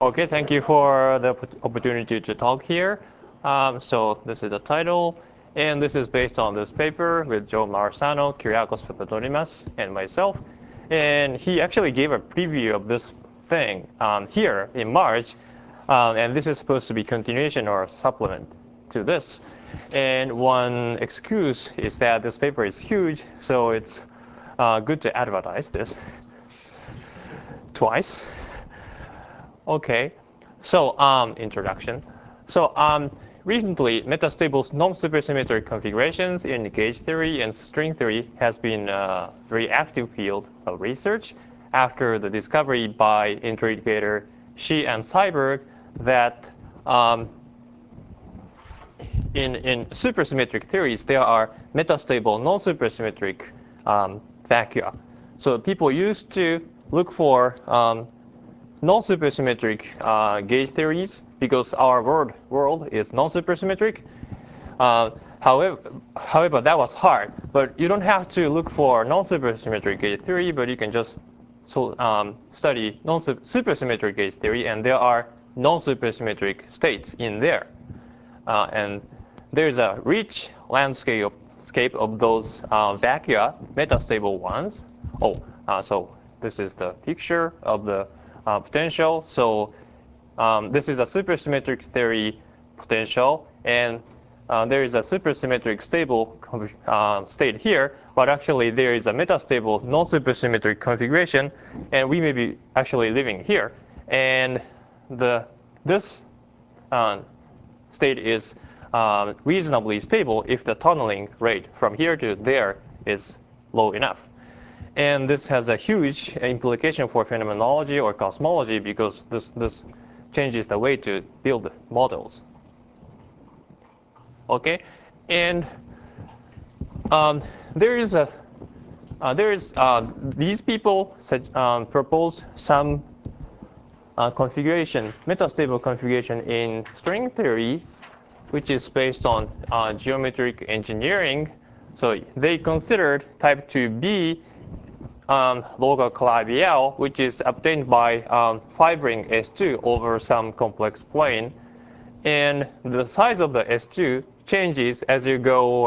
Okay, thank you for the opportunity to talk here. So this is the title, and this is based on this paper with Joe Marzano, Kyriakos Papadonimas, and myself. And he actually gave a preview of this thing here in March, and this is supposed to be continuation or supplement to this. And one excuse is that this paper is huge, so it's good to advertise this twice. Okay, so introduction. So recently, metastable non-supersymmetric configurations in gauge theory and string theory has been a very active field of research after the discovery by interrogator Shi and Seiberg that in supersymmetric theories, there are metastable non-supersymmetric vacua. So people used to look for non-supersymmetric gauge theories because our world is non-supersymmetric. However, that was hard. But you don't have to look for non-supersymmetric gauge theory, but you can just study supersymmetric gauge theory, and there are non-supersymmetric states in there. And there's a rich landscape of those vacua, metastable ones. So this is the picture of the potential. So this is a supersymmetric theory potential, and there is a supersymmetric stable state here, but actually there is a metastable non-supersymmetric configuration, and we may be actually living here. And this state is reasonably stable if the tunneling rate from here to there is low enough. And this has a huge implication for phenomenology or cosmology because this changes the way to build models. Okay, and these people propose some configuration, metastable configuration in string theory, which is based on geometric engineering. So they considered type 2b local Calabi-Yau, which is obtained by fibering S2 over some complex plane. And the size of the S2 changes as you go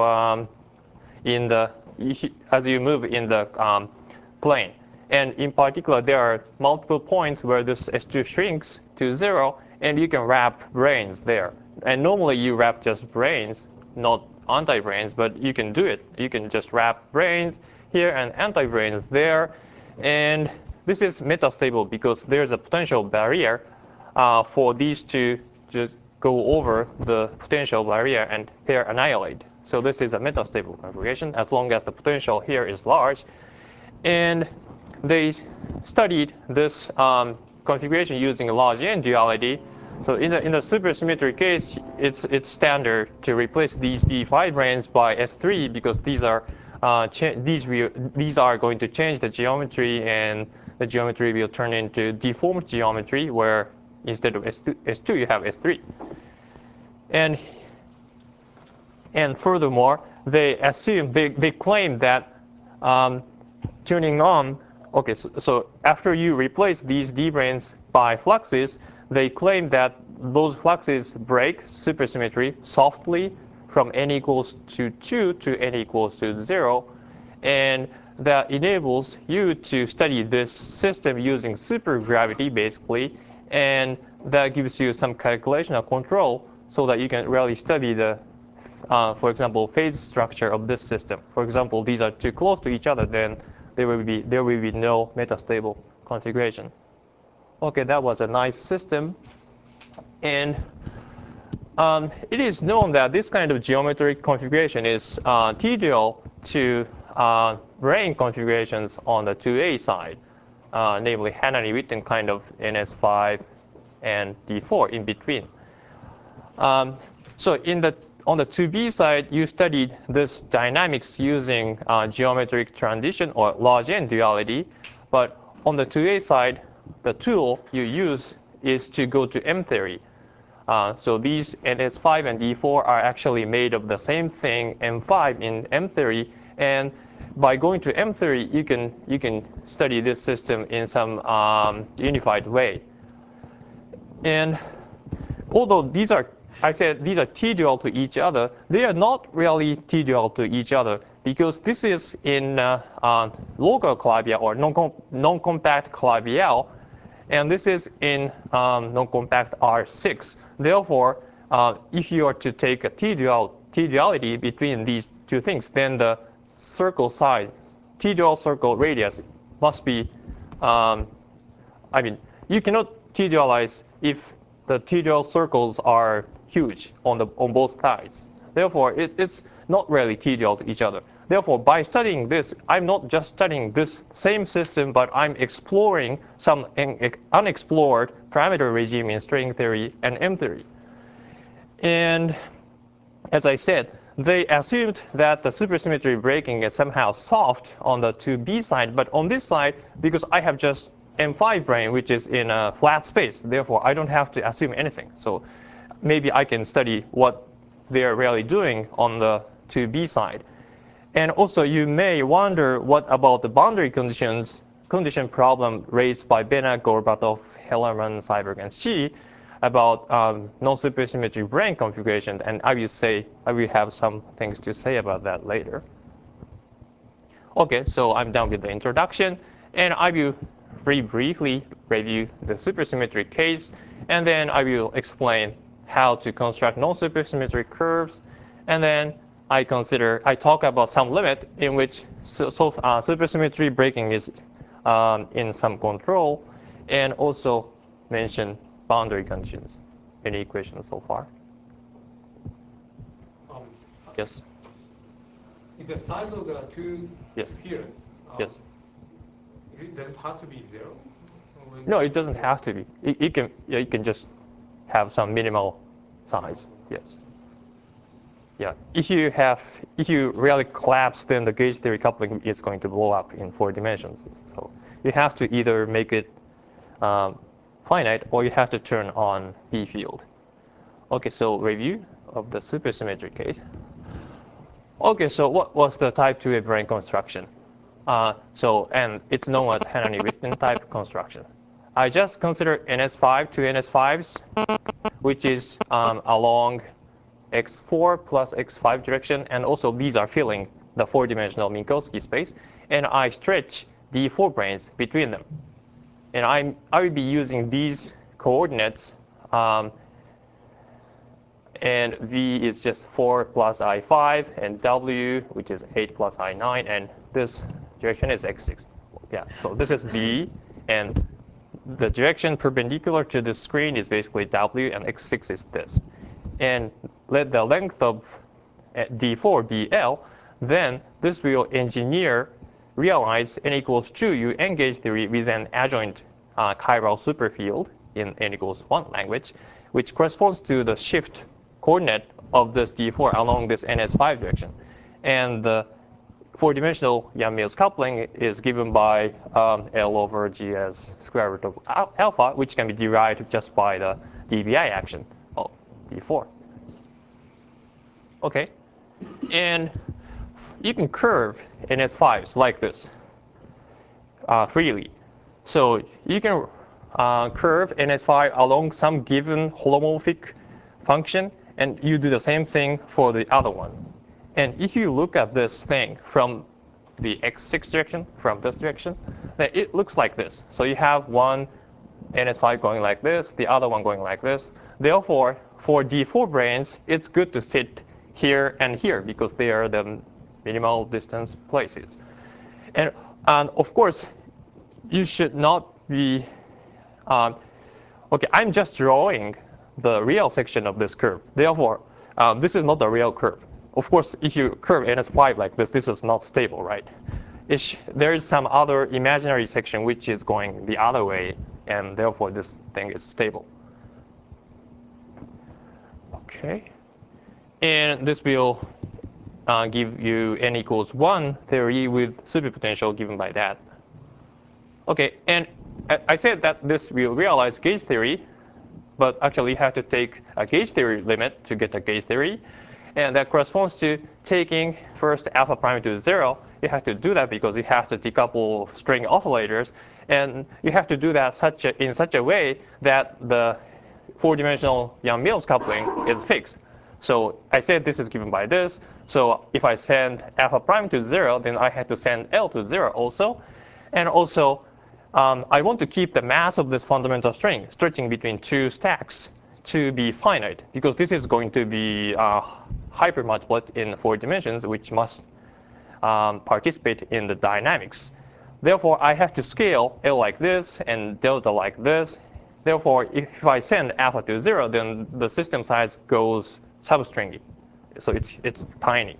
as you move in the plane. And in particular, there are multiple points where this S2 shrinks to 0, and you can wrap branes there. And normally you wrap just branes, not anti-branes, but you can do it. You can just wrap branes here and anti-branes there. And this is metastable because there's a potential barrier for these to just go over the potential barrier and pair annihilate. So this is a metastable configuration as long as the potential here is large. And they studied this configuration using large N duality. So in the supersymmetric case, it's standard to replace these D fibranes by S3 because these are going to change the geometry, and the geometry will turn into deformed geometry where instead of S2 you have S3. And furthermore, they claim that tuning on. Okay, so after you replace these D-branes by fluxes, they claim that those fluxes break supersymmetry softly from n equals to 2 to n equals to 0. And that enables you to study this system using supergravity, basically. And that gives you some calculational control so that you can really study the, for example, phase structure of this system. For example, these are too close to each other, then there will be no metastable configuration. Okay, that was a nice system. And it is known that this kind of geometric configuration is trivial to brane configurations on the 2A side, namely Hanani-Witten kind of NS5 and D4 in between. So on the 2B side, you studied this dynamics using geometric transition or large N duality. But on the 2A side, the tool you use is to go to M theory. So these NS5 and D4 are actually made of the same thing, M5 in M theory. And by going to M theory, you can study this system in some unified way. And although these are, I said these are T-dual to each other, they are not really T-dual to each other because this is in local Calabi-Yau or non-compact Calabi-Yau, and this is in non-compact R6. Therefore, if you are to take a T-duality between these two things, then the circle size, T-dual circle radius must be, I mean, you cannot T-dualize if the T-dual circles are huge on both sides. Therefore, it's not really T-dual to each other. Therefore, by studying this, I'm not just studying this same system, but I'm exploring some unexplored parameter regime in string theory and M theory. And as I said, they assumed that the supersymmetry breaking is somehow soft on the 2B side, but on this side, because I have just M5 brane, which is in a flat space, therefore I don't have to assume anything. So maybe I can study what they're really doing on the 2B side. And also, you may wonder what about the boundary condition problem raised by Benak, Gorbatov, Hellerman, Seiberg, and Xi about non-supersymmetry brane configuration. And I will have some things to say about that later. Okay, so I'm done with the introduction, and I will very briefly review the supersymmetry case, and then I will explain how to construct non-supersymmetric curves, and then I talk about some limit in which supersymmetry breaking is in some control, and also mention boundary conditions. Any questions so far? Yes. If the size of the two spheres, yes. Does it have to be 0? No, it doesn't have to be. It can just have some minimal size. Yes. Yeah. If you really collapse, then the gauge theory coupling is going to blow up in 4 dimensions. So you have to either make it finite or you have to turn on B field. Okay. So review of the supersymmetry case. Okay. So what was the type 2A brane construction? And it's known as Hanani-Witten type construction. I just consider NS5 to NS5s, which is along x4 plus x5 direction, and also these are filling the 4-dimensional Minkowski space, and I stretch D4 branes between them. And I will be using these coordinates, and V is just 4 plus I5, and W, which is 8 plus I9, and this direction is x6. Yeah, so this is V, and the direction perpendicular to the screen is basically W, and x6 is this. And let the length of D4 be L, then this will realize n equals 2 UN gauge theory with an adjoint chiral superfield in n equals 1 language, which corresponds to the shift coordinate of this D4 along this NS5 direction. And the 4-dimensional Yang-Mills coupling is given by L over G as square root of alpha, which can be derived just by the dBi action of D4. Okay, and you can curve NS5s like this freely. So you can curve NS5 along some given holomorphic function, and you do the same thing for the other one. And if you look at this thing from the x6 direction, from this direction, then it looks like this. So you have one NS5 going like this, the other one going like this. Therefore, for D4 branes, it's good to sit here and here because they are the minimal distance places. And of course, you should not be, okay, I'm just drawing the real section of this curve. Therefore, this is not the real curve. Of course, if you curve NS5 like this is not stable, right? There is some other imaginary section which is going the other way, and therefore this thing is stable. Okay. And this will give you n equals 1 theory with superpotential given by that. Okay, and I said that this will realize gauge theory, but actually you have to take a gauge theory limit to get a gauge theory. And that corresponds to taking first alpha prime to 0. You have to do that because you have to decouple string oscillators. And you have to do that in such a way that the four-dimensional Yang-Mills coupling is fixed. So I said this is given by this. So if I send alpha prime to 0, then I have to send L to 0 also. And also, I want to keep the mass of this fundamental string stretching between two stacks to be finite, because this is going to be hypermultiplet in 4 dimensions, which must participate in the dynamics. Therefore, I have to scale L like this and delta like this. Therefore, if I send alpha to 0, then the system size goes substringy. So it's tiny.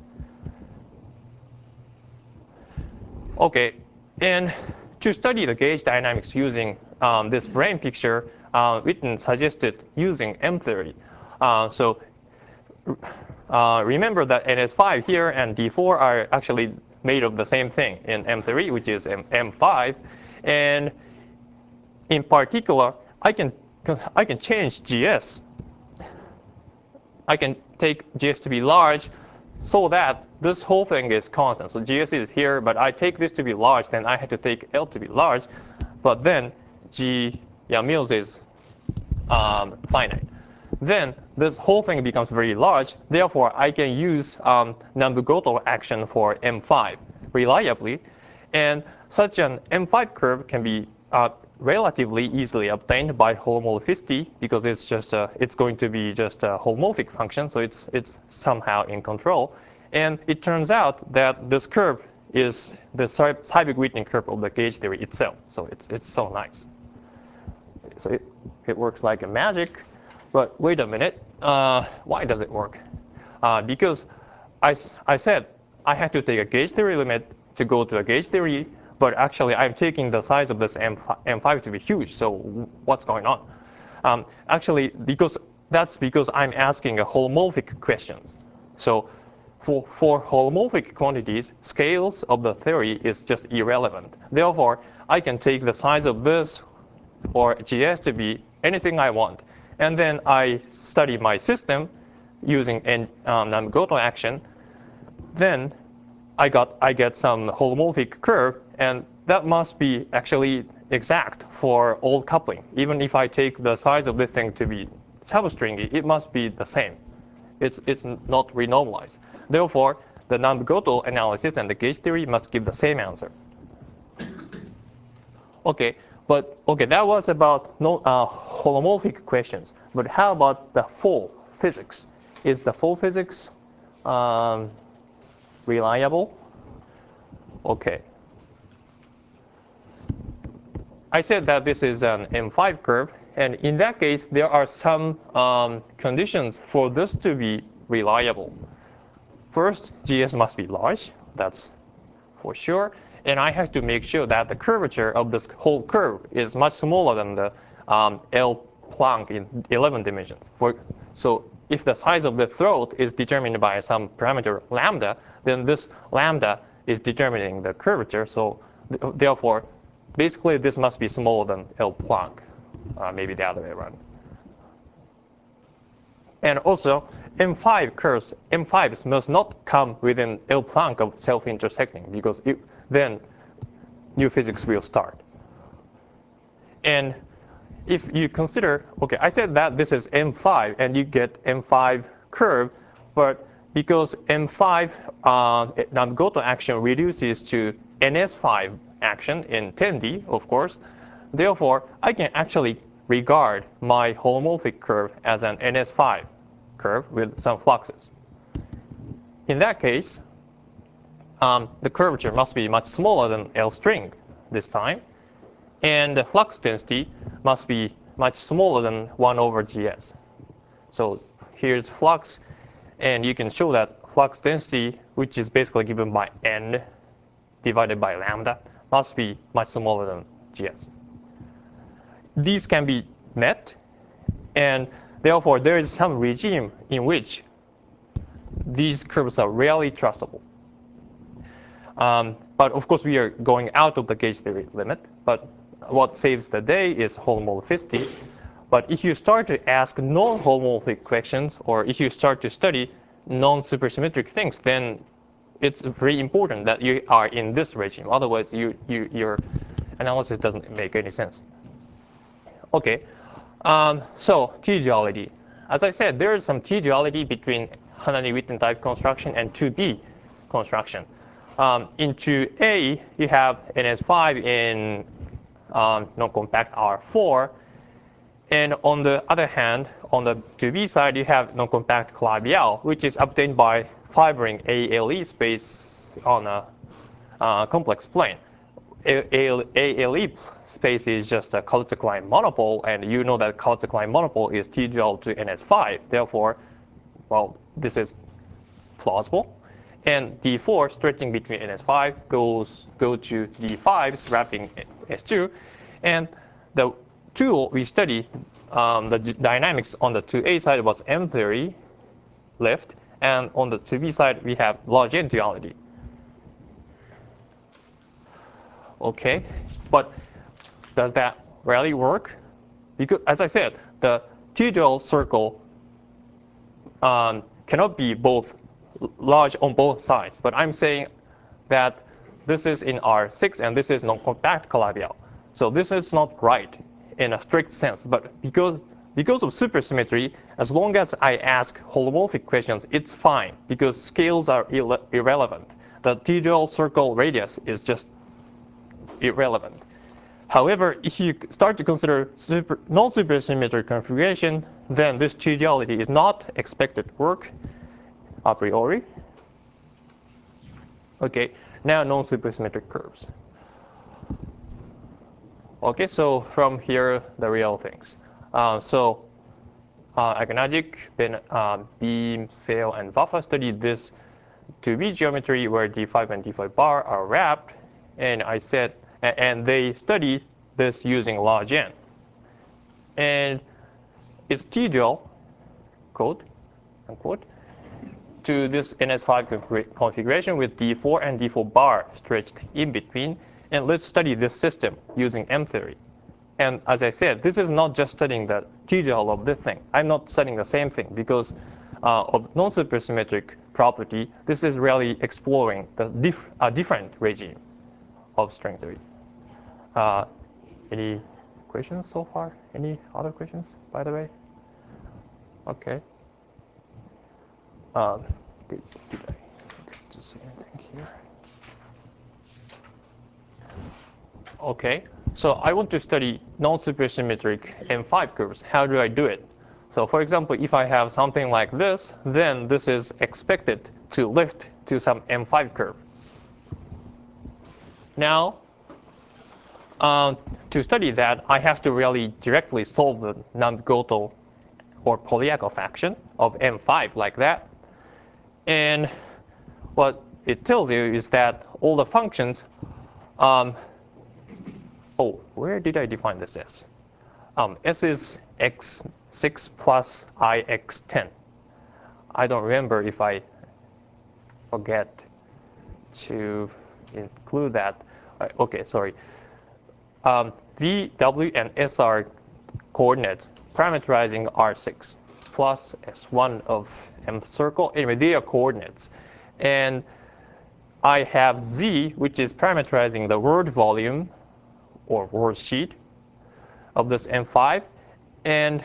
Okay, and to study the gauge dynamics using this brain picture, Witten suggested using M theory. So remember that NS5 here and D4 are actually made of the same thing in M theory, which is M5. And in particular, I can change GS. I can take GS to be large so that this whole thing is constant. So GS is here, but I take this to be large, then I have to take L to be large. But then G Yang-Mills is finite. Then this whole thing becomes very large. Therefore, I can use Nambu-Goto action for M5 reliably. And such an M5 curve can be relatively easily obtained by holomorphicity, because it's going to be just a holomorphic function, so it's somehow in control. And it turns out that this curve is the Seiberg-Witten curve of the gauge theory itself. So it's so nice. So it works like a magic. But wait a minute, why does it work? Because I said I had to take a gauge theory limit to go to a gauge theory, but actually I'm taking the size of this M5 to be huge. So what's going on? Actually, that's because I'm asking a holomorphic questions. So for holomorphic quantities, scales of the theory is just irrelevant. Therefore, I can take the size of this or GS to be anything I want. And then I study my system using Nambu-Goto action. Then I get some holomorphic curve, and that must be actually exact for all coupling. Even if I take the size of the thing to be substringy, it must be the same. It's not renormalized. Therefore, the Nambu-Goto analysis and the gauge theory must give the same answer. Okay, that was about holomorphic questions. But how about the full physics? Is the full physics reliable? Okay. I said that this is an M5 curve, and in that case, there are some conditions for this to be reliable. First, GS must be large. That's for sure. And I have to make sure that the curvature of this whole curve is much smaller than the L Planck in 11 dimensions. So if the size of the throat is determined by some parameter lambda, then this lambda is determining the curvature. So therefore, basically this must be smaller than L Planck, maybe the other way around. And also, M5 curves, M5s must not come within L Planck of self-intersecting, because then new physics will start. And if you consider, okay, I said that this is M5, and you get M5 curve, but because M5 Nambu-Goto action reduces to NS5 action in 10D, of course, therefore, I can actually regard my holomorphic curve as an NS5 curve with some fluxes. In that case, the curvature must be much smaller than L string this time, and the flux density must be much smaller than 1 over GS. So here's flux, and you can show that flux density, which is basically given by n divided by lambda, must be much smaller than GS. These can be met, and therefore there is some regime in which these curves are rarely trustable. But of course, we are going out of the gauge theory limit. But what saves the day is holomorphicity. But if you start to ask non-holomorphic questions, or if you start to study non-supersymmetric things, then it's very important that you are in this regime. Otherwise, your analysis doesn't make any sense. Okay, So T-duality. As I said, there is some T-duality between Hanani-Witten type construction and 2B construction. In 2A, you have NS5 in non-compact R4. And on the other hand, on the 2B side, you have non-compact Calabi-Yau, which is obtained by fibering ALE space on a complex plane. ALE space is just a Kaluza-Klein monopole, and you know that Kaluza-Klein monopole is T-dual to NS5. Therefore, well, this is plausible. And D4 stretching between NS5 go to D5s wrapping S2. And the tool we study, the dynamics on the 2A side was M theory lift, and on the 2B side we have Lagrange duality. Okay, but does that really work? Because, as I said, the T-dual circle cannot be both large on both sides. But I'm saying that this is in R6 and this is non-compact Calabi-Yau. So this is not right in a strict sense. But because of supersymmetry, as long as I ask holomorphic questions, it's fine because scales are irrelevant. The T-dual circle radius is just irrelevant. However, if you start to consider non-supersymmetric configuration, then this T-duality is not expected to work a priori. Okay, now non-supersymmetric curves. Okay, so from here, the real things. Aganagic, Beam, Sale, and Vafa studied this 2B geometry where D5 and D5 bar are wrapped, and I said, and they studied this using log n. And it's T-dual, quote, unquote, to this NS5 configuration with D4 and D4 bar stretched in between. And let's study this system using M theory. And as I said, this is not just studying the T-dual of this thing. I'm not studying the same thing because of non-supersymmetric property. This is really exploring the different regime of string theory. Any questions so far? Any other questions, by the way? Okay. Did I forget to say anything here? Okay, so I want to study non-supersymmetric M5 curves. How do I do it? So for example, if I have something like this, then this is expected to lift to some M5 curve. Now, to study that, I have to really directly solve the Navier-Goto or Polyakov action of M5 like that. And what it tells you is that all the functions, where did I define this as? S is x6 plus I x10. I don't remember if I forget to include that. Okay, sorry. V, W, and S are coordinates parameterizing R6 plus S1 of mth circle. Anyway, they are coordinates. And I have Z, which is parameterizing the word volume or word sheet of this M5. And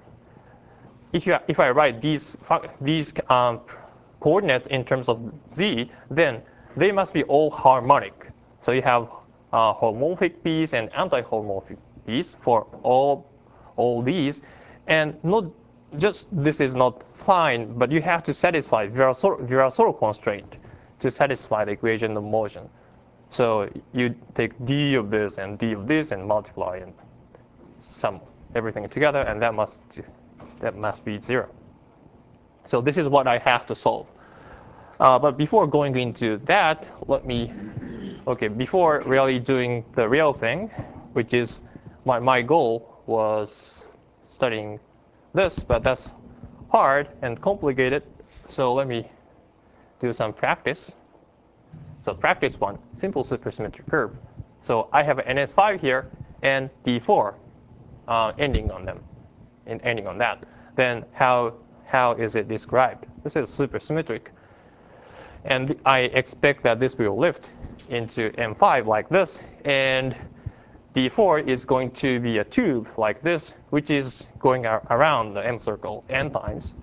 if I write these coordinates in terms of Z, then they must be all harmonic. So you have homomorphic piece and anti-homomorphic piece for all these. And not just this is not fine, but you have to satisfy Virasoro constraint to satisfy the equation of motion. So you take d of this and d of this and multiply and sum everything together, and that must be 0. So this is what I have to solve. But before going into that, before really doing the real thing, which is my goal was studying this, but that's hard and complicated. So let me do some practice. So practice 1, simple supersymmetric curve. So I have an NS5 here and D4 ending on them, and ending on that. Then how is it described? This is supersymmetric. And I expect that this will lift into M5 like this. And D4 is going to be a tube like this, which is going around the M circle n times.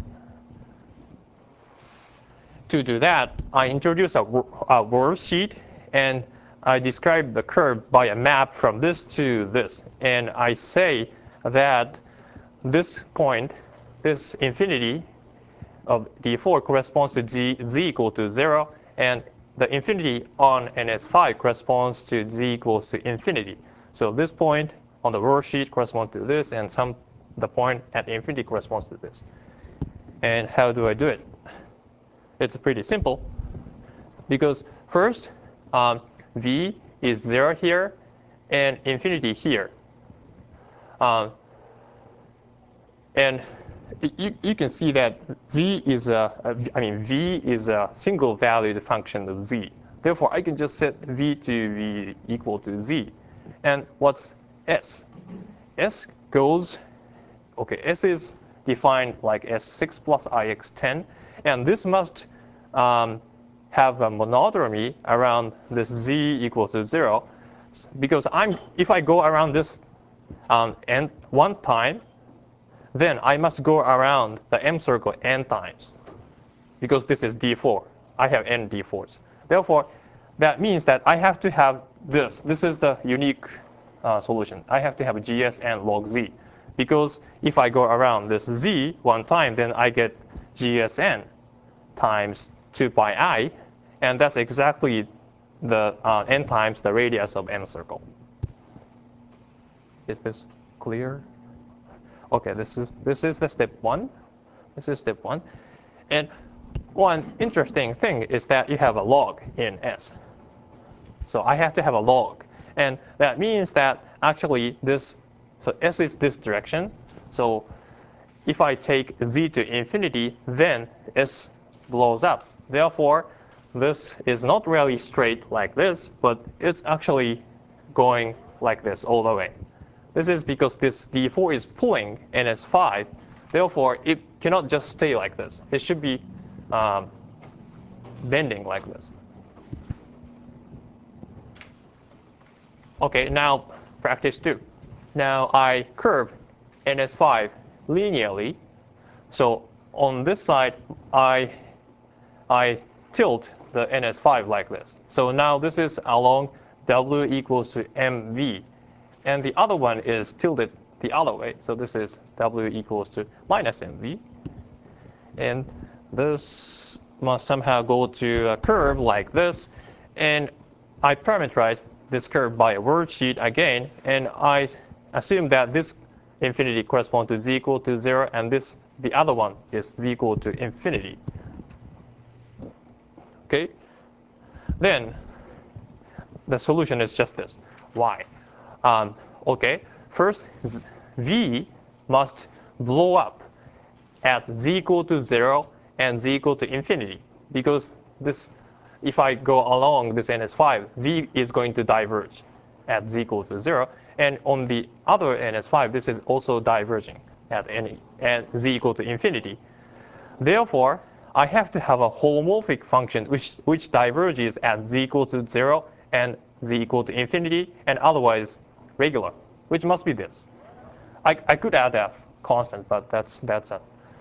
To do that, I introduce a worldsheet, and I describe the curve by a map from this to this. And I say that this point, this infinity of D4 corresponds to z equal to 0, and the infinity on NS5 corresponds to z equals to infinity. So this point on the worldsheet corresponds to this, and the point at infinity corresponds to this. And how do I do it? It's pretty simple, because first, v is 0 here and infinity here. And you can see that v is a single valued function of z. Therefore, I can just set v to be equal to z. And what's s? S goes, okay, s is defined like s6 plus ix10. And this must have a monodromy around this z equals to 0. Because if I go around this n one time, then I must go around the M circle n times, because this is D4. I have n D4s. Therefore, that means that I have to have this. This is the unique solution. I have to have GSN log z, because if I go around this z one time, then I get GSN times 2 pi I, and that's exactly the n times the radius of M circle. Is this clear? Okay, this is the step 1. This is step 1. And one interesting thing is that you have a log in S. So I have to have a log. And that means that actually so S is this direction. So if I take z to infinity, then S blows up. Therefore, this is not really straight like this, but it's actually going like this all the way. This is because this D4 is pulling NS5. Therefore, it cannot just stay like this. It should be bending like this. Okay, now practice 2. Now I curve NS5 linearly. So on this side, I tilt the NS5 like this. So now this is along W equals to MV. And the other one is tilted the other way. So this is W equals to minus MV. And this must somehow go to a curve like this. And I parameterize this curve by a worldsheet again. And I assume that this infinity corresponds to z equal to 0. And the other one is z equal to infinity. Okay? Then the solution is just this. Why? Okay, first, v must blow up at z equal to 0 and z equal to infinity. Because if I go along this NS5, v is going to diverge at z equal to 0. And on the other NS5, this is also diverging at z equal to infinity. Therefore, I have to have a holomorphic function which diverges at z equal to 0 and z equal to infinity, and otherwise regular, which must be this. I could add a constant, but that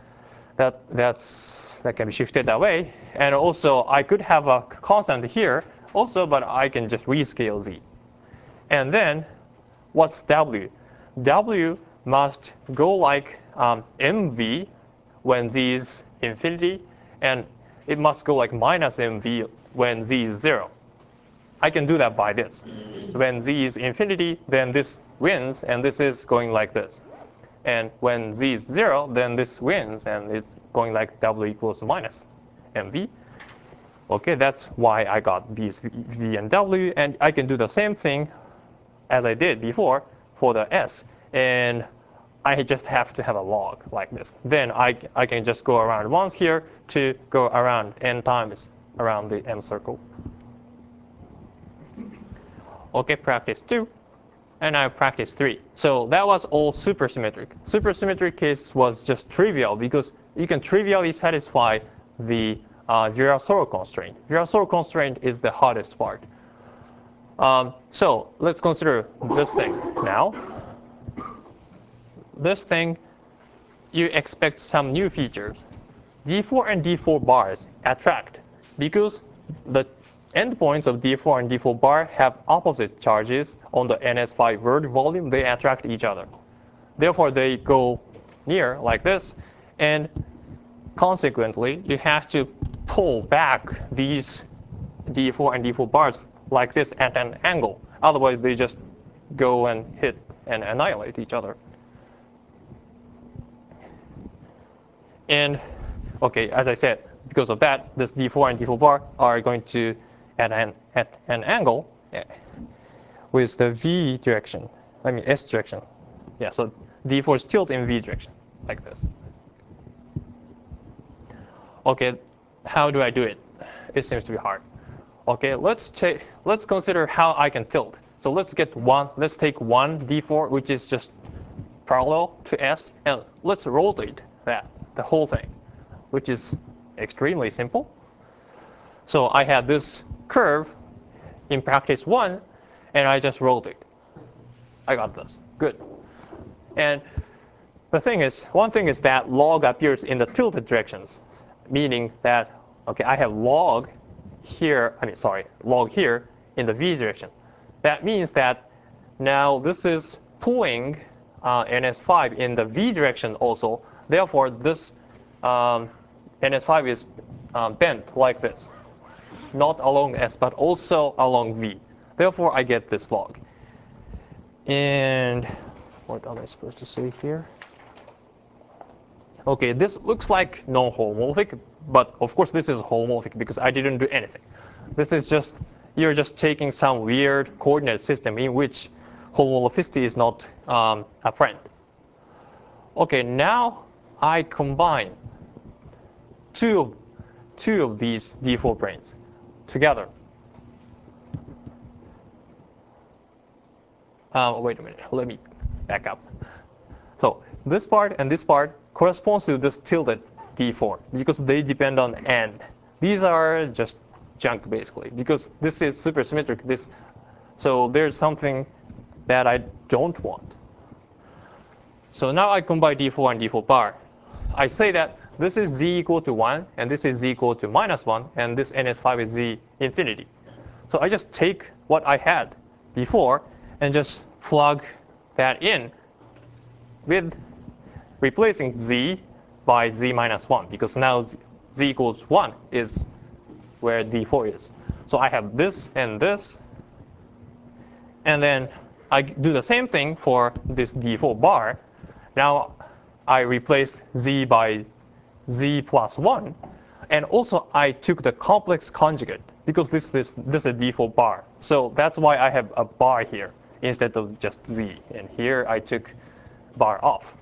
can be shifted away. And also, I could have a constant here also, but I can just rescale z. And then, what's W? W must go like mv when z is infinity, and it must go like minus mv when z is 0. I can do that by this. When z is infinity, then this wins, and this is going like this. And when z is 0, then this wins, and it's going like W equals to minus mv. Okay, that's why I got these v and W, and I can do the same thing as I did before for the S. And I just have to have a log like this. Then I can just go around once here to go around n times around the M circle. Okay, practice 2. And now practice 3. So that was all supersymmetric. Supersymmetric case was just trivial because you can trivially satisfy the Virasoro constraint. Virasoro constraint is the hardest part. So let's consider this thing now. This thing, you expect some new features. D4 and D4 bars attract because the endpoints of D4 and D4 bar have opposite charges on the NS5 word volume. They attract each other. Therefore, they go near like this, and consequently, you have to pull back these D4 and D4 bars like this at an angle. Otherwise, they just go and hit and annihilate each other. And okay, as I said, because of that, this D4 and D4 bar are going to at an angle with the V direction. I mean S direction. Yeah, so D4 is tilt in V direction, like this. Okay, how do I do it? It seems to be hard. Okay, let's consider how I can tilt. So let's take one D4, which is just parallel to S, and let's rotate the whole thing, which is extremely simple. So I had this curve in practice 1, and I just rotate. I got this. Good. And one thing is that log appears in the tilted directions, meaning that, okay, I have log here in the V direction. That means that now this is pulling NS5 in the V direction also. Therefore, this NS5 is bent like this, not along S, but also along V. Therefore, I get this log. And what am I supposed to say here? Okay, this looks like non-homomorphic, but of course this is homomorphic because I didn't do anything. This is just, you're just taking some weird coordinate system in which homomorphicity is not apparent. Okay, now I combine two of these D4 branes together. Wait a minute, let me back up. So this part and this part corresponds to this tilted D4 because they depend on N. These are just junk basically because this is supersymmetric. So there's something that I don't want. So now I combine D4 and D4 bar. I say that this is Z equal to 1 and this is Z equal to -1 and this NS5 is Z infinity. So I just take what I had before and just plug that in with replacing Z by Z minus 1 because now Z equals 1 is where D4 is. So I have this, and then I do the same thing for this D4 bar. Now I replace Z by Z plus 1. And also I took the complex conjugate because this is a D4 bar. So that's why I have a bar here instead of just Z. And here I took bar off.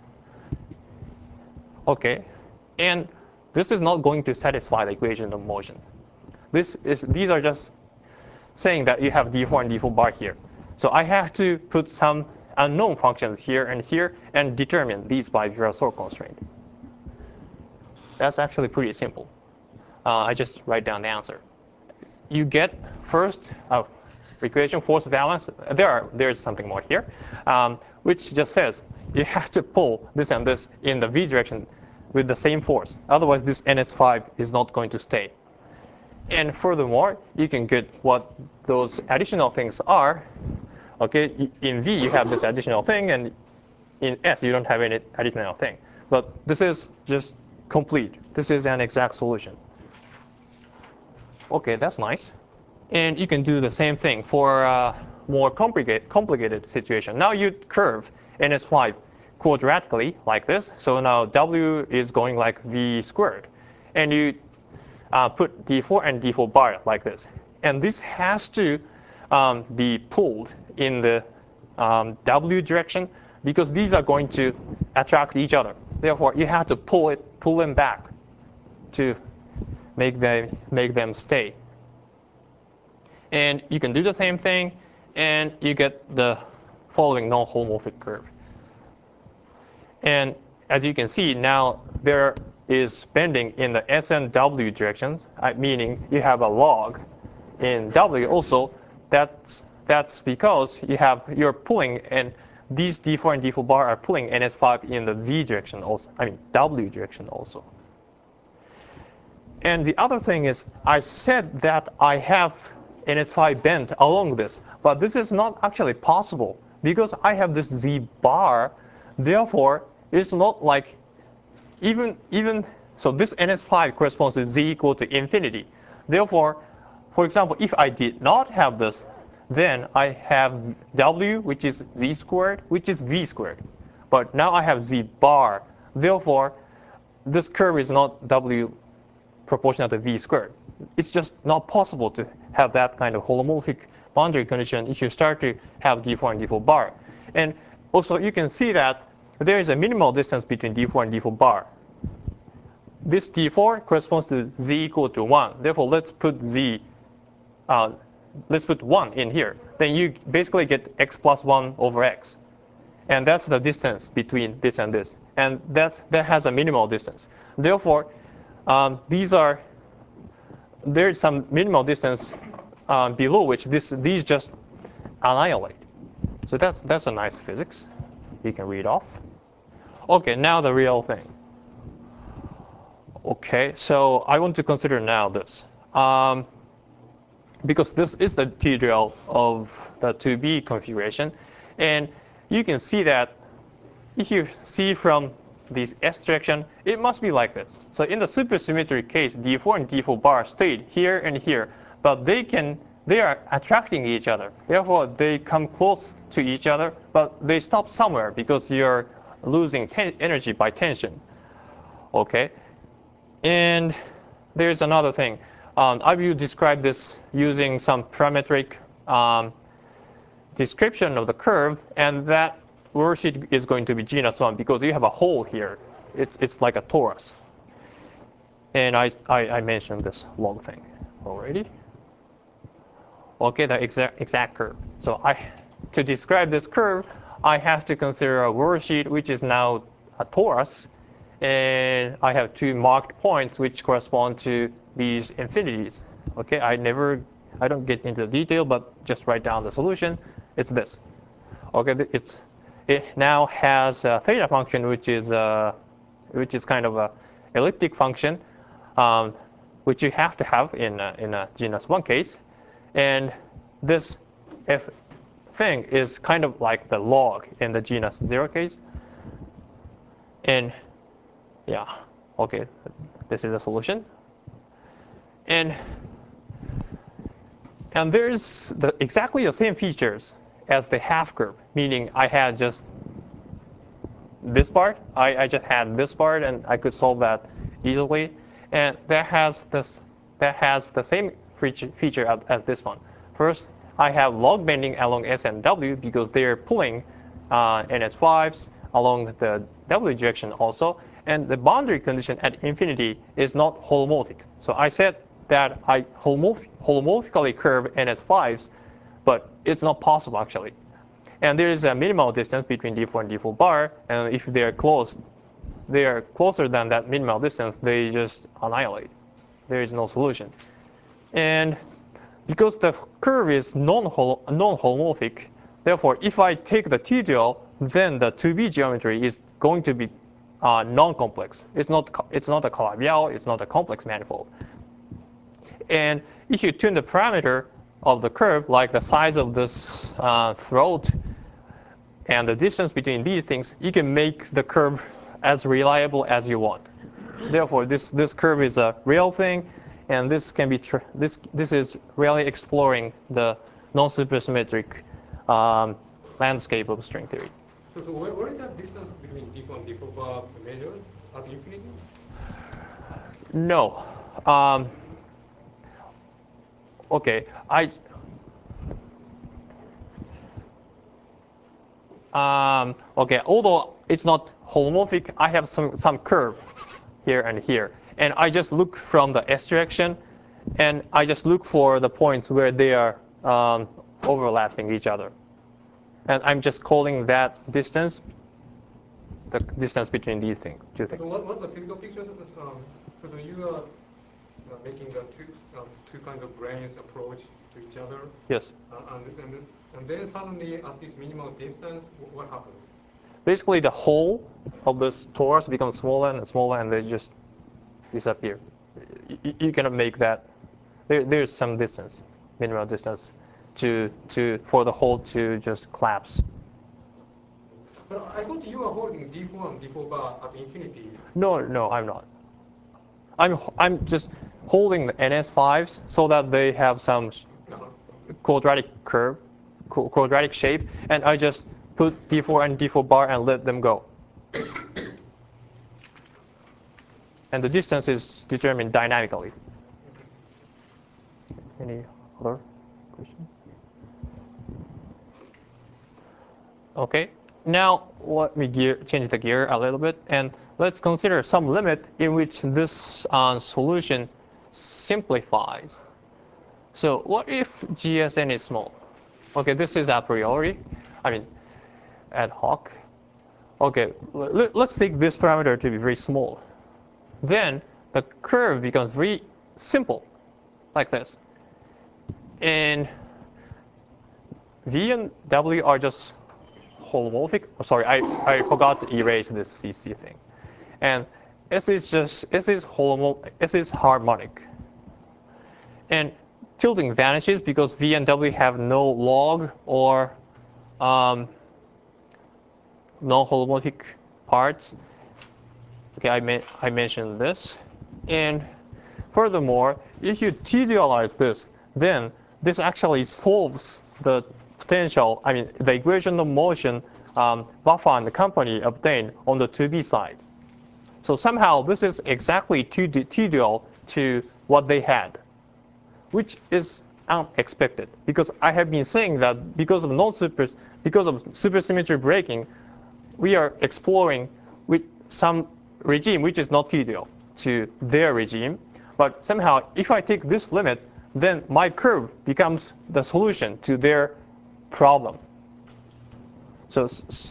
Okay, and this is not going to satisfy the equation of motion. These are just saying that you have D4 and D4 bar here. So I have to put some unknown functions here and determine these by Virasoro constraint. That's actually pretty simple. I just write down the answer. You get first equation force balance. There's something more here, which just says you have to pull this and this in the V direction with the same force. Otherwise, this NS5 is not going to stay. And furthermore, you can get what those additional things are. Okay, in V you have this additional thing, and in S you don't have any additional thing. But this is just complete. This is an exact solution. Okay, that's nice. And you can do the same thing for a more complicated situation. Now you curve NS5 quadratically like this. So now W is going like V squared. And you put D4 and D4 bar like this. And this has to be pulled in the W direction because these are going to attract each other. Therefore, you have to pull them back to make them stay. And you can do the same thing, and you get the following non-homomorphic curve. And as you can see, now there is bending in the S and W directions, meaning you have a log in W also. That's that's because you're pulling, and these D4 and D4 bar are pulling NS5 in the V direction also. I mean W direction also. And the other thing is, I said that I have NS5 bent along this, but this is not actually possible because I have this Z bar. Therefore, it's not like even so this NS5 corresponds to Z equal to infinity. Therefore, for example, if I did not have this, then I have W, which is Z squared, which is V squared. But now I have Z bar. Therefore, this curve is not W proportional to V squared. It's just not possible to have that kind of holomorphic boundary condition if you start to have D4 and D4 bar. And also you can see that there is a minimal distance between D4 and D4 bar. This D4 corresponds to Z equal to 1. Therefore, let's put 1 in here. Then you basically get X plus 1 over X. And that's the distance between this and this. And that has a minimal distance. Therefore, there is some minimal distance below which these just annihilate. So that's a nice physics. You can read off. Okay, now the real thing. Okay, so I want to consider now this. Because this is the TDL of the 2B configuration. And you can see that if you see from this S direction, it must be like this. So in the supersymmetric case, D4 and D4 bar stayed here and here, but they are attracting each other. Therefore, they come close to each other, but they stop somewhere because you're losing energy by tension. Okay, and there's another thing. I will describe this using some parametric description of the curve, and that worksheet is going to be genus 1 because you have a hole here. It's like a torus. And I mentioned this log thing already. Okay, the exact curve. So to describe this curve, I have to consider a worksheet which is now a torus. And I have two marked points which correspond to these infinities. Okay, I don't get into the detail, but just write down the solution. It's this. Okay, it now has a theta function which is kind of a elliptic function, which you have to have in a genus 1 case, and this f thing is kind of like the log in the genus 0 case. And yeah, okay, this is the solution. And there's exactly the same features as the half curve, meaning I had just this part. I just had this part, and I could solve that easily. And that has the same feature as this one. First, I have log bending along S and W because they're pulling NS5s along the W direction also. And the boundary condition at infinity is not holomorphic. So I said that I holomorphically curve NS5s, but it's not possible actually. And there is a minimal distance between D4 and D4 bar, and if they are closer than that minimal distance, they just annihilate. There is no solution. And because the curve is non-holomorphic, therefore, if I take the TDL, then the 2B geometry is going to be non-complex. It's not a Calabi-Yau. It's not a complex manifold. And if you tune the parameter of the curve, like the size of this throat and the distance between these things, you can make the curve as reliable as you want. Therefore, this curve is a real thing, and this can be this is really exploring the non-supersymmetric landscape of string theory. So what is that distance between D4 and D4 bar measured at infinity? No. Okay, okay, although it's not holomorphic, I have some curve here and here. And I just look from the S direction, and I just look for the points where they are overlapping each other. And I'm just calling that distance the distance between these two things. So what's the physical picture? So you are making the two kinds of branes approach to each other. Yes. And then suddenly at this minimal distance, what happens? Basically, the whole of the stores becomes smaller and smaller, and they just disappear. You cannot make that. There's some distance, minimal distance, for the whole to just collapse. But I thought you were holding D4 and D4 bar at infinity. No, no, I'm not. I'm just holding the NS5s so that they have some quadratic curve, quadratic shape, and I just put D4 and D4 bar and let them go. And the distance is determined dynamically. Any other questions? Okay, now let me change the gear a little bit, and let's consider some limit in which this solution simplifies. So what if GSN is small? Okay, this is a priori, ad hoc. Okay, let's take this parameter to be very small. Then the curve becomes very simple, like this. And V and W are just holomorphic. Oh, sorry, I forgot to erase this CC thing. And S is harmonic. And tilting vanishes because V and W have no log or non-holomorphic parts. Okay, I mentioned this. And furthermore, if you t-dualize this, then this actually solves the potential, the equation of motion Vafa and the company obtained on the 2B side. So somehow this is exactly t-dual to what they had, which is unexpected because I have been saying that because of supersymmetry breaking, we are exploring with some regime which is not t-dual to their regime. But somehow, if I take this limit, then my curve becomes the solution to their problem. So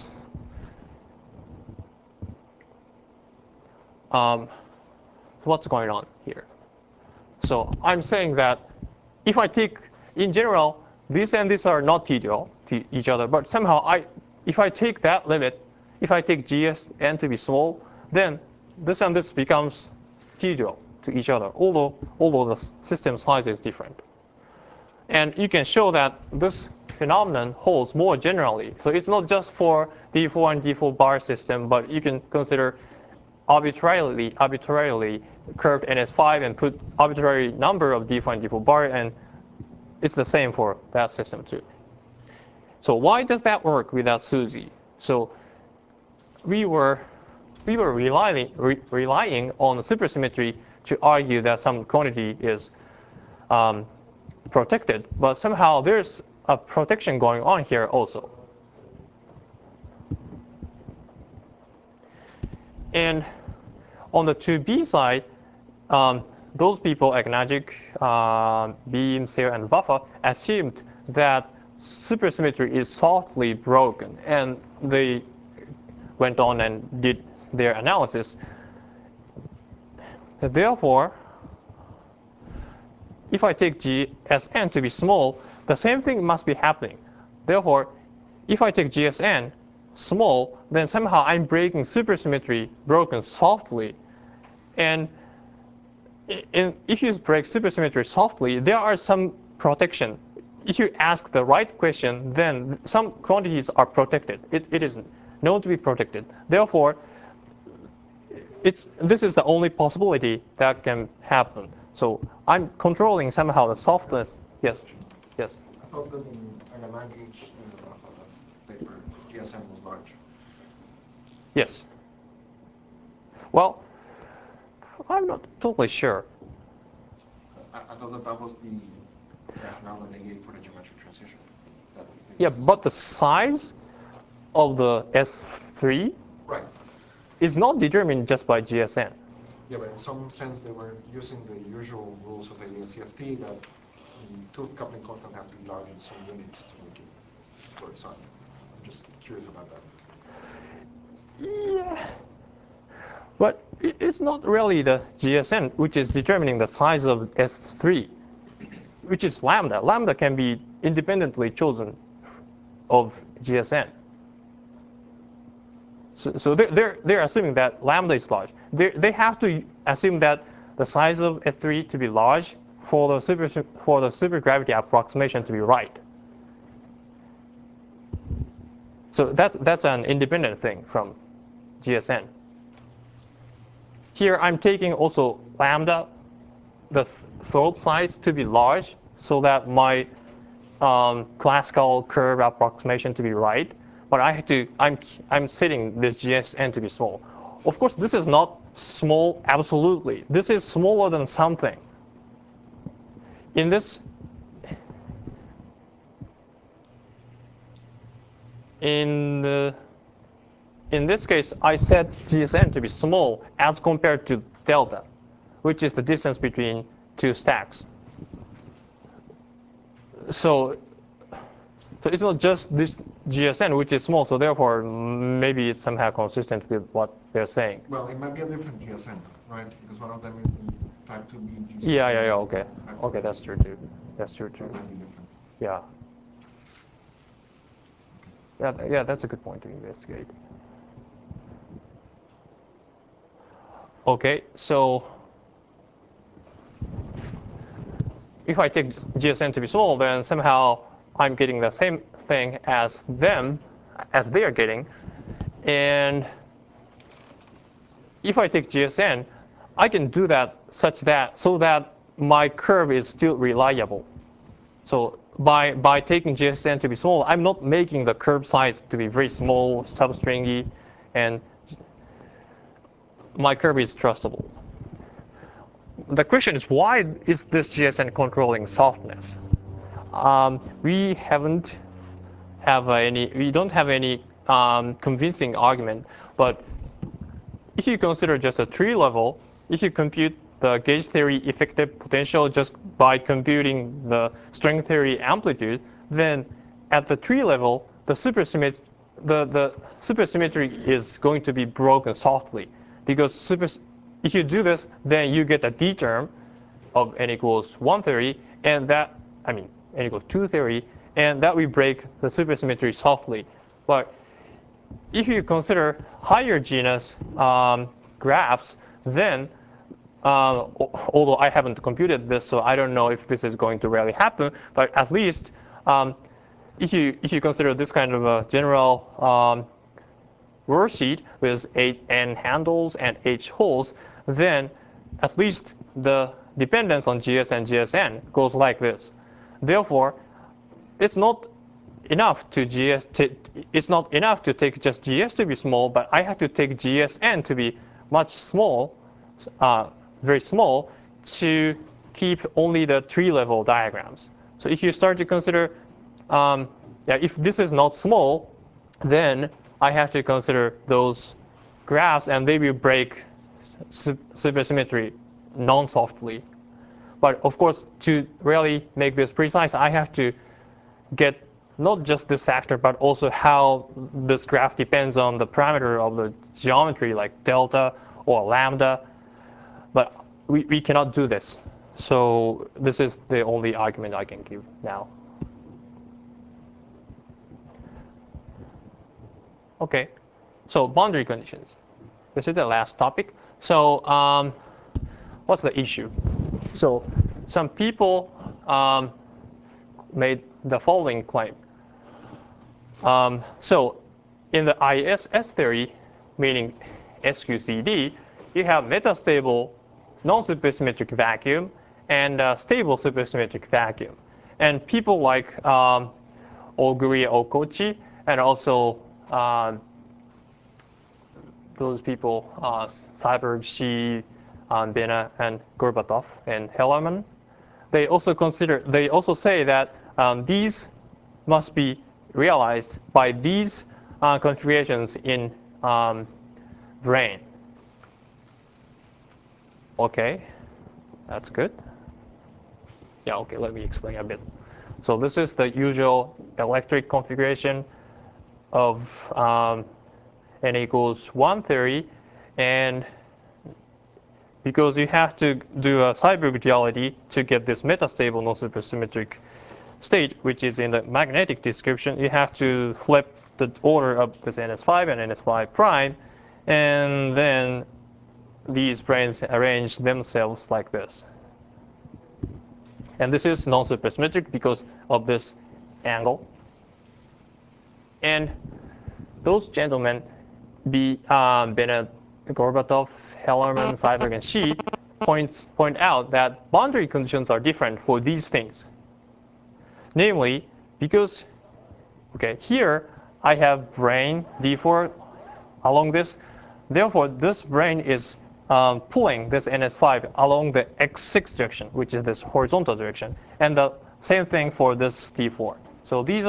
what's going on here? So I'm saying that if I take, in general, this and this are not t-dual to each other, but somehow if I take that limit, if I take GSN to be small, then this and this becomes t-dual to each other, although the system size is different. And you can show that this phenomenon holds more generally. So it's not just for D4 and D4 bar system, but you can consider arbitrarily curved NS5 and put arbitrary number of D4 and D4 bar, and it's the same for that system too. So why does that work without SUSY? So we were relying on supersymmetry to argue that some quantity is protected, but somehow there's a protection going on here also. And on the 2B side, those people, Agnagic, Beam, Sayre, and Vafa, assumed that supersymmetry is softly broken, and they went on and did their analysis. Therefore, if I take GSN to be small, the same thing must be happening. Therefore, if I take GSN small, then somehow I'm breaking supersymmetry broken softly. And if you break supersymmetry softly, there are some protection. If you ask the right question, then some quantities are protected. It is known to be protected. Therefore, this is the only possibility that can happen. So I'm controlling somehow the softness. Yes, yes. I thought that in Aganagic paper, GSM was large. Yes. Well, I'm not totally sure. I thought that was the rationale that they gave for the geometric transition. Yeah, but the size of the S3 right. is not determined just by GSN. Yeah, but in some sense they were using the usual rules of ADS-CFT that the tooth coupling constant has to be large in some units to make it work. So I'm just curious about that. Yeah. But it's not really the GSN which is determining the size of S3. which is lambda. Lambda can be independently chosen of GSN. So they're assuming that lambda is large. They have to assume that the size of S3 to be large for the supergravity approximation to be right. So that's an independent thing from GSN. Here I'm taking also lambda, the throat size to be large, so that my classical curve approximation to be right. But I'm setting this GSN to be small. Of course, this is not small absolutely. This is smaller than something. In this case, I set GSN to be small as compared to delta, which is the distance between two stacks. So it's not just this GSN, which is small, so therefore maybe it's somehow consistent with what they're saying. Well, it might be a different GSN, right? Because one of them is the type 2B GSN. Yeah, okay. Okay, that's true too. That's true too. It might be different. Yeah. Yeah, that's a good point to investigate. Okay, so if I take GSN to be small, then somehow I'm getting the same thing as they are getting. And if I take GSN, I can do that so that my curve is still reliable. So by taking GSN to be small, I'm not making the curve size to be very small, substringy, and my curve is trustable. The question is, why is this GSN controlling softness? We don't have any convincing argument, but if you consider just a tree level, if you compute the gauge theory effective potential just by computing the string theory amplitude, then at the tree level, the supersymmetry is going to be broken softly. Because if you do this, then you get a D term of n equals 1 theory, and n equals 2 theory, and that will break the supersymmetry softly. But if you consider higher genus graphs, then although I haven't computed this, so I don't know if this is going to really happen, but at least if you consider this kind of a general worksheet with n handles and h holes, then at least the dependence on GS and GSN goes like this. Therefore, it's not enough to take just GS to be small, but I have to take GSN to be much small, very small, to keep only the tree level diagrams. So if you start to consider, if this is not small, then I have to consider those graphs, and they will break supersymmetry non-softly. But of course, to really make this precise, I have to get not just this factor, but also how this graph depends on the parameter of the geometry, like delta or lambda. But we cannot do this. So this is the only argument I can give now. Okay, so boundary conditions. This is the last topic. So what's the issue? So some people made the following claim. So in the ISS theory, meaning SQCD, you have metastable non-supersymmetric vacuum and stable supersymmetric vacuum. And people like Oguri Okochi and also those people, Seiberg, Shi, Bena, and Gorbatov, and Hellerman, they also say that these must be realized by these configurations in brain. Okay, that's good. Yeah, okay, let me explain a bit. So this is the usual electric configuration of n equals 1 theory, and because you have to do a Seiberg duality to get this metastable non-supersymmetric state, which is in the magnetic description. You have to flip the order of this NS5 and NS5 prime, and then these branes arrange themselves like this. And this is non-supersymmetric because of this angle. And those gentlemen, Bennett, Gorbatov, Hellerman, Seiberg, and Shi, point out that boundary conditions are different for these things. Namely, because here I have brane D4 along this. Therefore, this brane is pulling this NS5 along the X6 direction, which is this horizontal direction. And the same thing for this D4. So these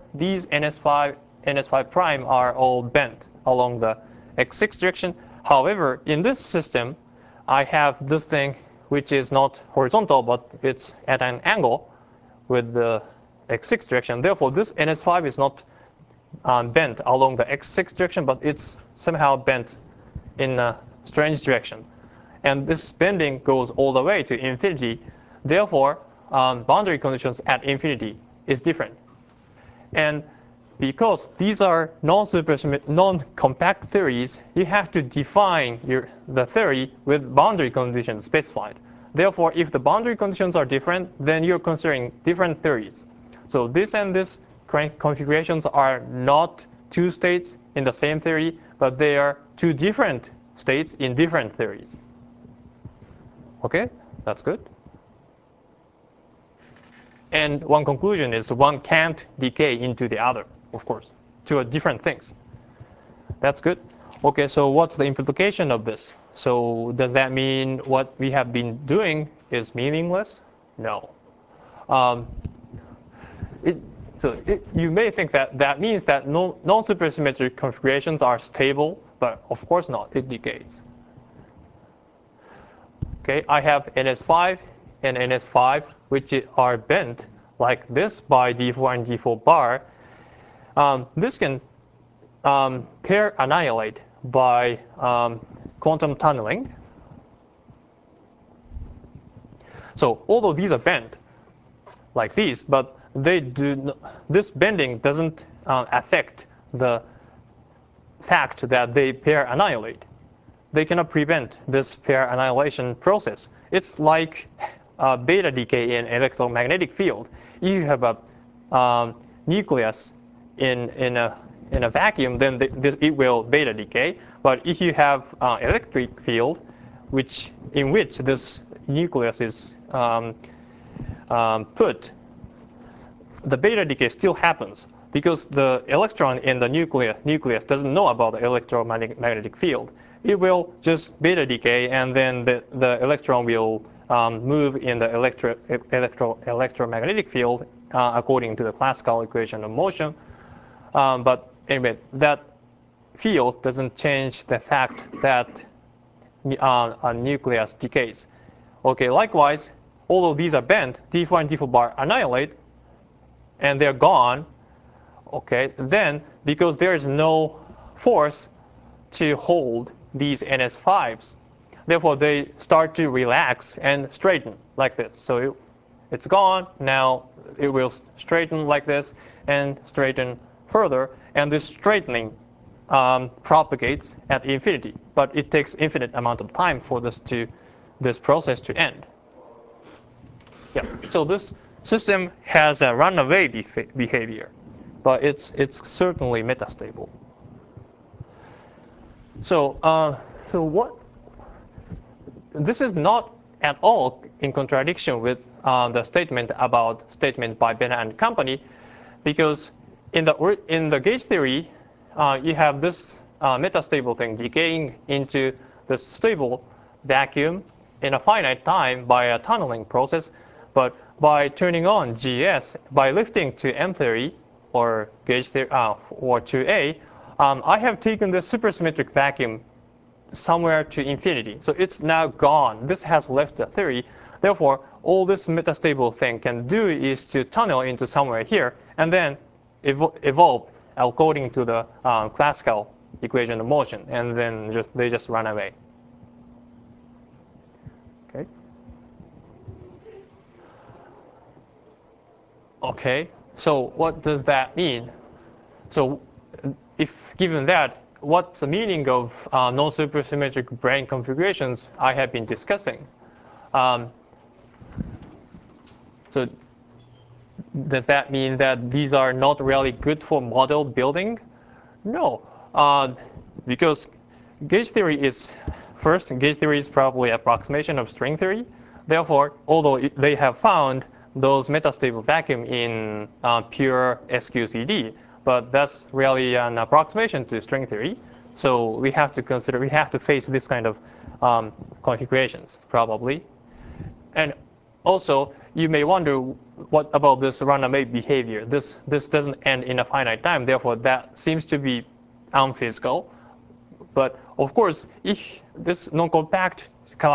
NS5 prime are all bent along the X6 direction. However, in this system, I have this thing which is not horizontal, but it's at an angle with the X6 direction. Therefore, this NS5 is not bent along the X6 direction, but it's somehow bent in a strange direction. And this bending goes all the way to infinity. Therefore, boundary conditions at infinity is different. And because these are non-compact theories, you have to define the theory with boundary conditions specified. Therefore, if the boundary conditions are different, then you're considering different theories. So this and this configurations are not two states in the same theory, but they are two different states in different theories. Okay, that's good. And one conclusion is one can't decay into the other, of course, to different things. That's good. Okay, so what's the implication of this? So does that mean what we have been doing is meaningless? No. You may think that means that non-supersymmetric configurations are stable, but of course not. It decays. Okay, I have NS5 and NS5, which are bent like this by D4 and D4 bar. This can pair annihilate by quantum tunneling. So although these are bent like these, but this bending doesn't affect the fact that they pair annihilate. They cannot prevent this pair annihilation process. It's like beta decay in electromagnetic field. If you have a nucleus in a vacuum, then it will beta decay. But if you have electric field, in which this nucleus is put, the beta decay still happens because the electron in the nucleus doesn't know about the electromagnetic field. It will just beta decay, and then the electron will move in the electromagnetic field according to the classical equation of motion. But anyway, that field doesn't change the fact that a nucleus decays. Okay, likewise, although these are bent, D4 and D4 bar annihilate, and they're gone. Okay, then because there is no force to hold these NS5s, therefore they start to relax and straighten like this. So it's gone. Now it will straighten like this and straighten further, and this straightening propagates at infinity. But it takes infinite amount of time for this process to end. Yeah. So this system has a runaway behavior, but it's certainly metastable. So what? This is not at all in contradiction with the statement by Bennett and company, because in the gauge theory, you have this metastable thing decaying into the stable vacuum in a finite time by a tunneling process. But by turning on GS, by lifting to M theory or gauge theory or to A, I have taken the supersymmetric vacuum somewhere to infinity. So it's now gone. This has left the theory. Therefore, all this metastable thing can do is to tunnel into somewhere here and then evolve according to the classical equation of motion, and then they just run away. Okay. Okay, so what does that mean? So if given that, what's the meaning of non-supersymmetric brane configurations I have been discussing? So does that mean that these are not really good for model building? No, because gauge theory is gauge theory is probably approximation of string theory. Therefore, although they have found those metastable vacuum in pure SQCD, but that's really an approximation to string theory. So we have to face this kind of configurations probably. And also, you may wonder, what about this runaway behavior? This doesn't end in a finite time. Therefore, that seems to be unphysical. But of course, if this non-compact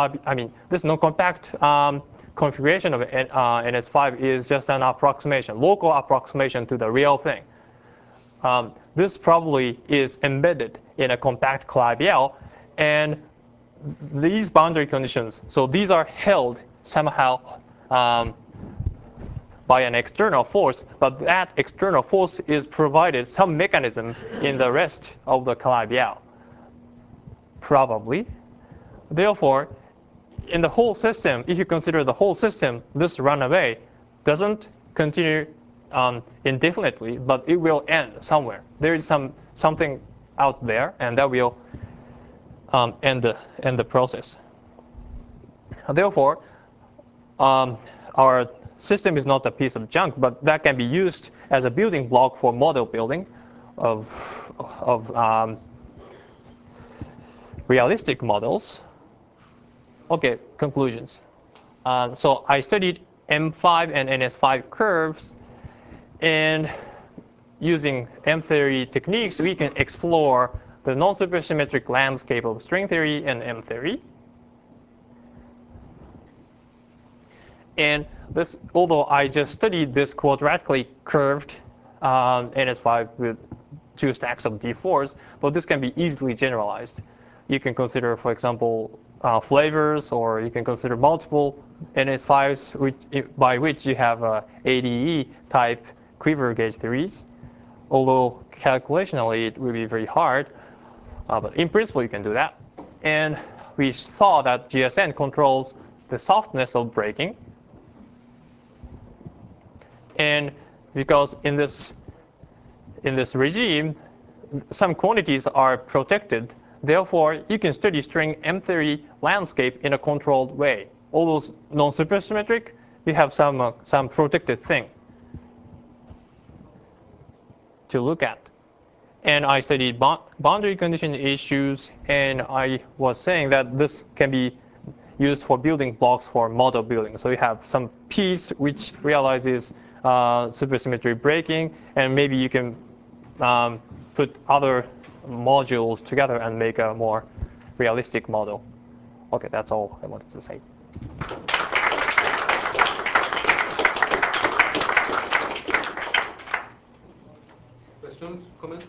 configuration of NS5 is just an approximation, local approximation to the real thing, this probably is embedded in a compact Calabi-Yau, and these boundary conditions, so these are held somehow by an external force, but that external force is provided some mechanism in the rest of the Calabi-Yau, probably. Therefore, in the whole system, if you consider the whole system, this runaway doesn't continue indefinitely, but it will end somewhere. There is something out there, and that will end the process. Therefore, our system is not a piece of junk, but that can be used as a building block for model building of realistic models. Okay, conclusions. So I studied M5 and NS5 curves, and using M-theory techniques, we can explore the non-supersymmetric landscape of string theory and M-theory. And this, although I just studied this quadratically curved NS5 with 2 stacks of D4s, but this can be easily generalized. You can consider, for example, flavors, or you can consider multiple NS5s by which you have ADE type quiver gauge theories. Although calculationally it will be very hard, but in principle you can do that. And we saw that GSN controls the softness of breaking. And because in this regime, some quantities are protected, therefore you can study string M-theory landscape in a controlled way. Although non-supersymmetric, we have some protected thing to look at. And I studied boundary condition issues, and I was saying that this can be used for building blocks for model building. So you have some piece which realizes supersymmetry breaking, and maybe you can put other modules together and make a more realistic model. Okay, that's all I wanted to say. Questions, comments?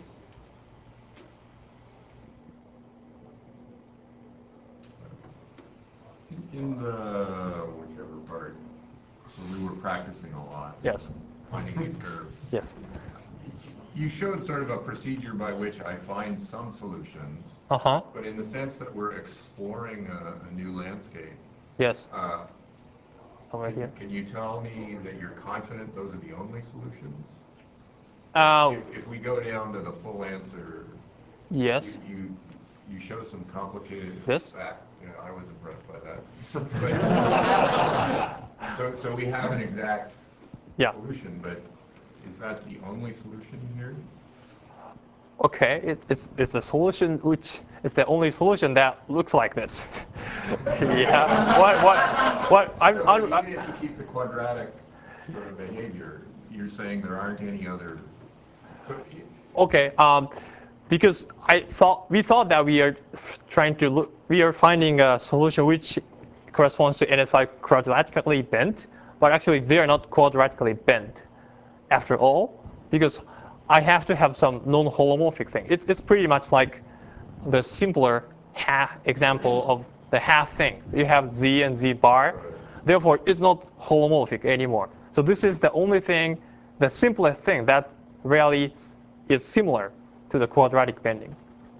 In the whichever part, so we were practicing a lot. Yes. Finding these curves. Yes. You showed sort of a procedure by which I find some solutions, but in the sense that we're exploring a new landscape. Yes. Over here. Can you tell me that you're confident those are the only solutions? If we go down to the full answer, yes. You show some complicated This? Yeah, I was impressed by that. But, so we have an exact solution, but is that the only solution here? Okay, it's the solution which is the only solution that looks like this. Yeah. What? Even if you keep the quadratic sort of behavior, you're saying there aren't any other. Okay. Because we thought that we are finding a solution which corresponds to NS5 quadratically bent, but actually they are not quadratically bent after all, because I have to have some non-holomorphic thing. It's pretty much like the simpler example of the half thing. You have Z and Z bar. Therefore, it's not holomorphic anymore. So this is the only thing, the simplest thing that really is similar to the quadratic bending.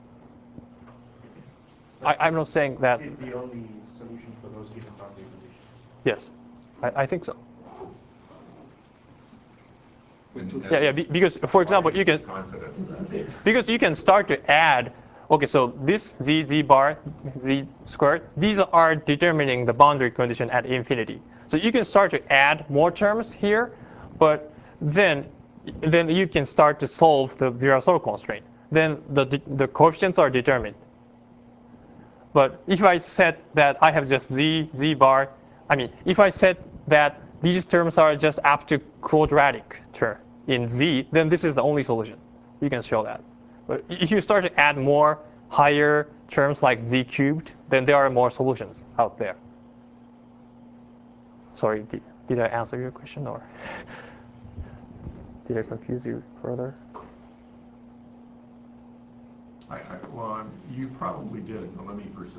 I'm not saying that. Is it the only solution for those given boundary conditions? Yes, I think so. And Yeah, because for example, you can confident in that. because you can start to add. Okay, so this Z bar, Z squared, these are determining the boundary condition at infinity. So you can start to add more terms here, but then you can start to solve the Virasoro constraint. Then the coefficients are determined. But if I set that I have just Z bar, I mean, if I set that these terms are just up to quadratic term in Z, then this is the only solution. You can show that. But if you start to add more higher terms like Z cubed, then there are more solutions out there. Sorry, did I answer your question or did I confuse you further? Well, you probably did, but let me persist.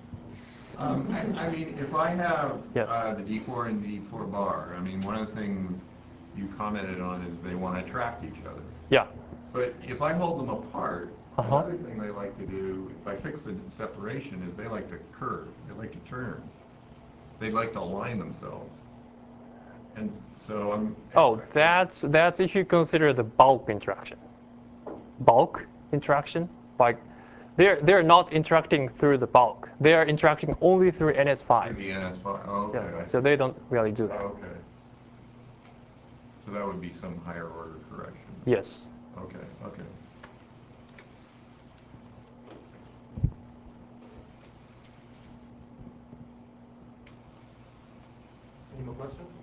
I mean, if I have Yes. the D4 and D4 bar, I mean, one of the things you commented on is they want to attract each other. Yeah. But if I hold them apart, Uh-huh. another thing they like to do, if I fix the separation, is they like to curve. They like to turn. They like to align themselves. And so I'm... Oh, that's if you consider the bulk interaction. Bulk interaction, like they're not interacting through the bulk. They are interacting only through NS5. The NS5, oh, okay. Yeah. I So see. they don't really do that. Oh, okay. So that would be some higher order correction. Yes. Okay, okay. Any more questions?